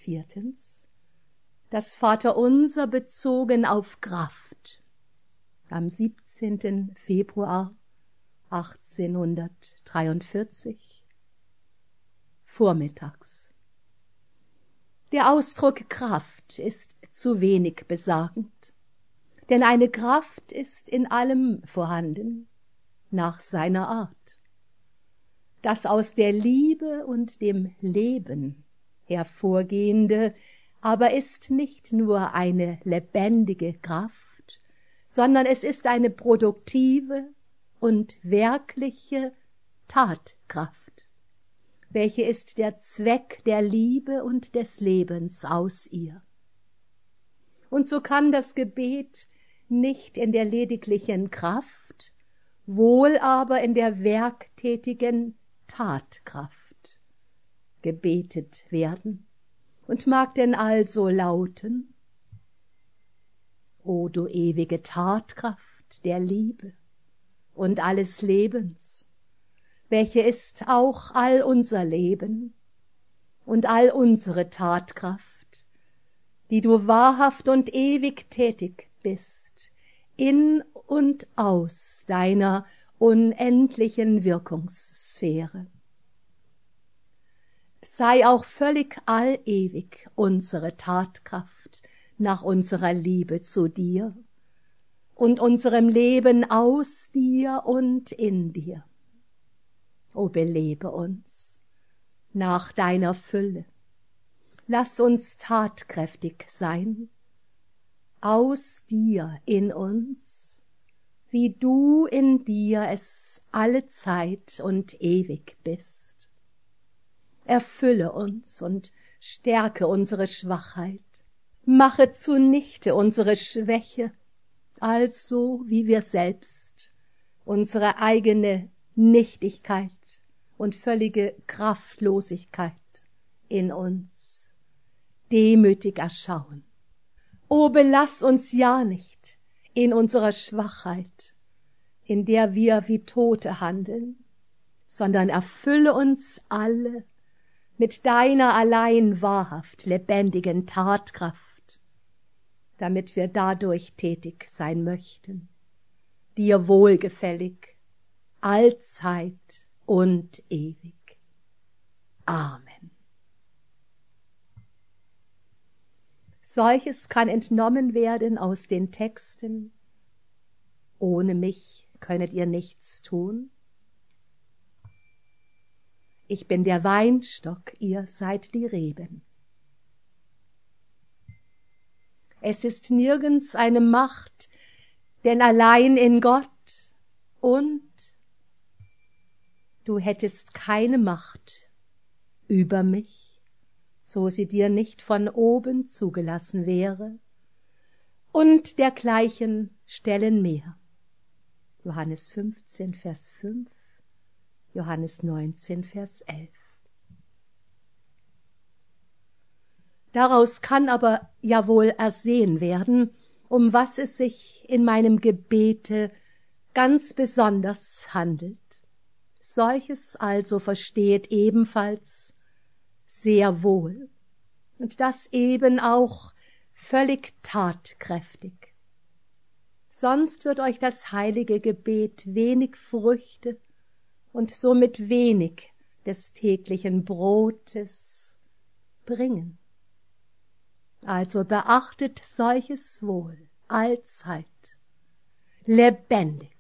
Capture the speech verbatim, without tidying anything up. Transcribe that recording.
Viertens, das Vaterunser bezogen auf Kraft. Am siebzehnten Februar achtzehnhundertdreiundvierzig, vormittags. Der Ausdruck Kraft ist zu wenig besagend, denn eine Kraft ist in allem vorhanden, nach seiner Art. Das aus der Liebe und dem Leben hervorgehende aber ist nicht nur eine lebendige Kraft, sondern es ist eine produktive und wirkliche Tatkraft. Welche ist der Zweck der Liebe und des Lebens aus ihr? Und so kann das Gebet nicht in der lediglichen Kraft, wohl aber in der werktätigen Tatkraft gebetet werden und mag denn also lauten: O du ewige Tatkraft der Liebe und alles Lebens, welche ist auch all unser Leben und all unsere Tatkraft, die du wahrhaft und ewig tätig bist, in und aus deiner unendlichen Wirkungssphäre. Sei auch völlig allewig unsere Tatkraft nach unserer Liebe zu dir und unserem Leben aus dir und in dir. O belebe uns nach deiner Fülle, lass uns tatkräftig sein, aus dir in uns, wie du in dir es alle Zeit und ewig bist. Erfülle uns und stärke unsere Schwachheit, mache zunichte unsere Schwäche, also wie wir selbst unsere eigene Nichtigkeit und völlige Kraftlosigkeit in uns demütig erschauen. O belass uns ja nicht in unserer Schwachheit, in der wir wie Tote handeln, sondern erfülle uns alle mit deiner allein wahrhaft lebendigen Tatkraft, damit wir dadurch tätig sein möchten, dir wohlgefällig, allzeit und ewig. Amen. Solches kann entnommen werden aus den Texten: Ohne mich könnet ihr nichts tun. Ich bin der Weinstock, ihr seid die Reben. Es ist nirgends eine Macht, denn allein in Gott, und du hättest keine Macht über mich, so sie dir nicht von oben zugelassen wäre, und dergleichen Stellen mehr. Johannes fünfzehn, Vers fünf, Johannes neunzehn, Vers elf. Daraus kann aber ja wohl ersehen werden, um was es sich in meinem Gebete ganz besonders handelt. Solches also versteht ebenfalls sehr wohl, und das eben auch völlig tatkräftig. Sonst wird euch das heilige Gebet wenig Früchte und somit wenig des täglichen Brotes bringen. Also beachtet solches wohl allzeit, lebendig